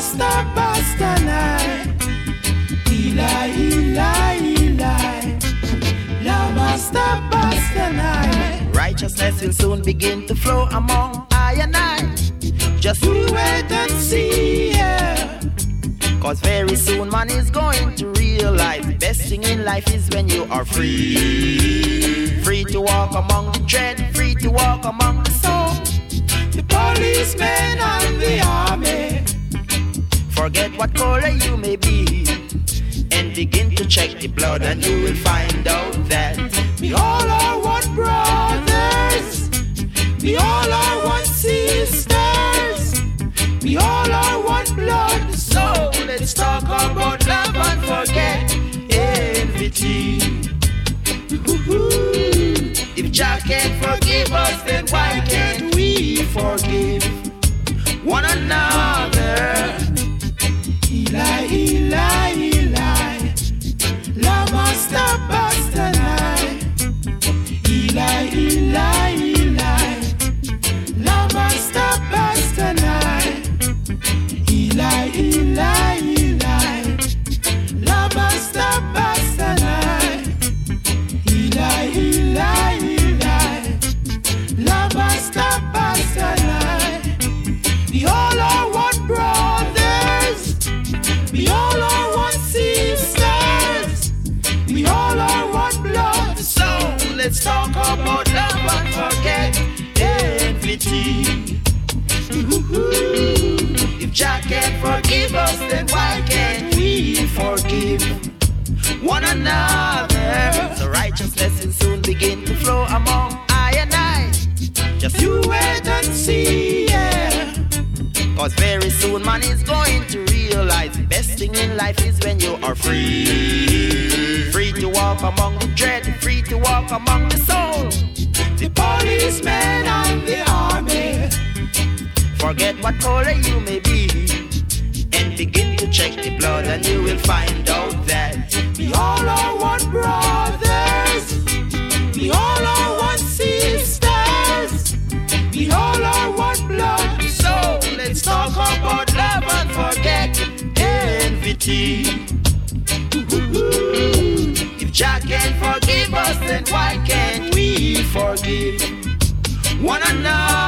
Master Bastanai. Eli, Eli, Eli. La Master Bastanai. Righteousness will soon begin to flow among I and I. Just you wait and see, yeah. Cause very soon man is going to realize the best thing in life is when you are free. Free to walk among the dread, free to walk among the soul. The policemen and the army. Forget what color you may be and begin to check the blood, and you will find out that we all are one brothers, we all are one sisters, we all are one blood. So let's talk about love and forget envy. If Jah can't forgive us, then why can't we forgive one another? Eli, Eli, Eli, La Master Bastanai. Eli, Eli, Eli, La Master Bastanai. Eli, Eli, Eli, La Master Bastanai. Eli, Eli, Eli, La Master Bastanai. We all are one brothers, we all are one sisters, we all are one blood. So let's talk about love and forget envy. If Jah can't forgive us, then why can't we forgive one another? So righteousness will soon begin to flow among I and I. Just you wait and see, yeah. Cause very soon man is going to realize the best thing in life is when you are free. Free to walk among the dread, free to walk among the soul. The policemen and the army. Forget what color you may be and begin to check the blood, and you will find out that we all are one brothers, we all are one sisters, we all are one blood. So let's talk about love and forget envy. If Jah can't forgive us, then why can't we forgive one another?